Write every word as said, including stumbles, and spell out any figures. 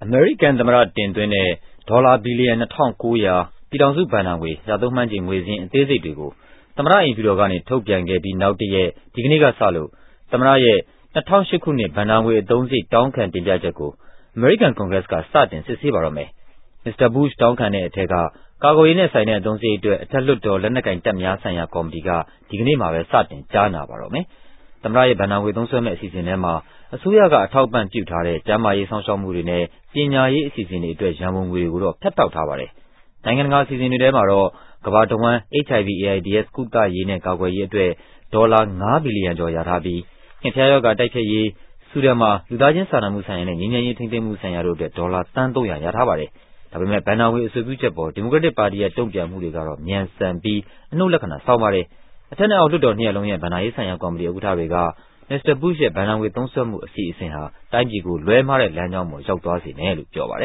အမေရိကန်သမ္မတတင်သွင်းတဲ့ဒေါ်လာဘီလီယံ ၂၉၀၀ ပြည်ထောင်စုဘဏ္ဍာငွေရသုံးမှန်းခြေငွေစာရင်းအသေးစိတ်တွေကိုသမ္မတအိမ်ဖြူတော်ကနေထုတ်ပြန်ခဲ့ပြီးနောက်တရက်ဒီကနေ့ကစလို့သမ္မတရဲ့၂၀၀၈ခုနှစ်ဘဏ္ဍာငွေအသုံးစရိတ်တောင်းခံတင်ပြချက်ကိုအမေရိကန်ကွန်ဂရက်ကစတင်စစ်ဆေးပါတော့မယ်။ မစ္စတာဘုရှ်တောင်းခံတဲ့အထက်ကကာကွယ်ရေးနဲ့ဆိုင်တဲ့အသုံးစရိတ်အတွက်အထက်လွှတ်တော်လက်နက်ကိုင်တပ်များဆိုင်ရာကော်မတီကဒီကနေ့မှာပဲစတင်ကြားနာပါတော့မယ်။ သမ္မတရဲ့ဘဏ္ဍာငွေသုံးစွဲမယ့်အစီအစဉ်ထဲမှာအစိုးရကအထောက်အပံ့ပြုထားတဲ့ကျန်းမာရေးစောင့်ရှောက်မှုတွေနဲ့ပညာရေးအစီအစဉ်တွေအတွက်ရန်ပုံငွေတွေကိုတော့ဖြတ်တောက်ထားပါတယ်။ နိုင်ငံတကာအစီအစဉ်တွေထဲမှာတော့ကမ္ဘာတဝန်း H I V A I D S ကုသရေးနဲ့ကာကွယ်ရေးအတွက်ဒေါ်လာငါးဘီလီယံကျော်လျာထားပြီးငှက်ဖျားရောဂါတိုက်ဖျက်ရေး၊ ဆူဒန်မှာလူသားချင်းစာနာမှုဆိုင်ရာနဲ့ငြိမ်းချမ်းရေးထိန်းသိမ်းမှုဆိုင်ရာတို့အတွက်ဒေါ်လာသန်းသုံးရာလျာထားပါတယ်။ ဒါပေမဲ့ဘဏ္ဍာငွေအဆိုပြုချက်အပေါ်ဒီမိုကရက်တစ်ပါတီရဲ့တုန့်ပြန်မှုတွေကတော့မြန်ဆန်ပြီးအနှုတ်လက္ခဏာဆောင်ပါတယ်။ အထက်နဲ့အောက်လွှတ်တော်နှစ်ရပ်လုံးရဲ့ဘဏ္ဍာရေးဆိုင်ရာကော်မတီဥက္ကဋ္ဌတွေကမစ္စတာဘုရှ်ရဲ့ဘဏ္ဍာငွေသုံးစွဲမှုအစီအစဉ်ဟာတိုင်းပြည်ကိုလွဲမှားတဲ့လမ်းကြောင်းပေါ်ရောက်သွားစေမယ်လို့ပြောပါတ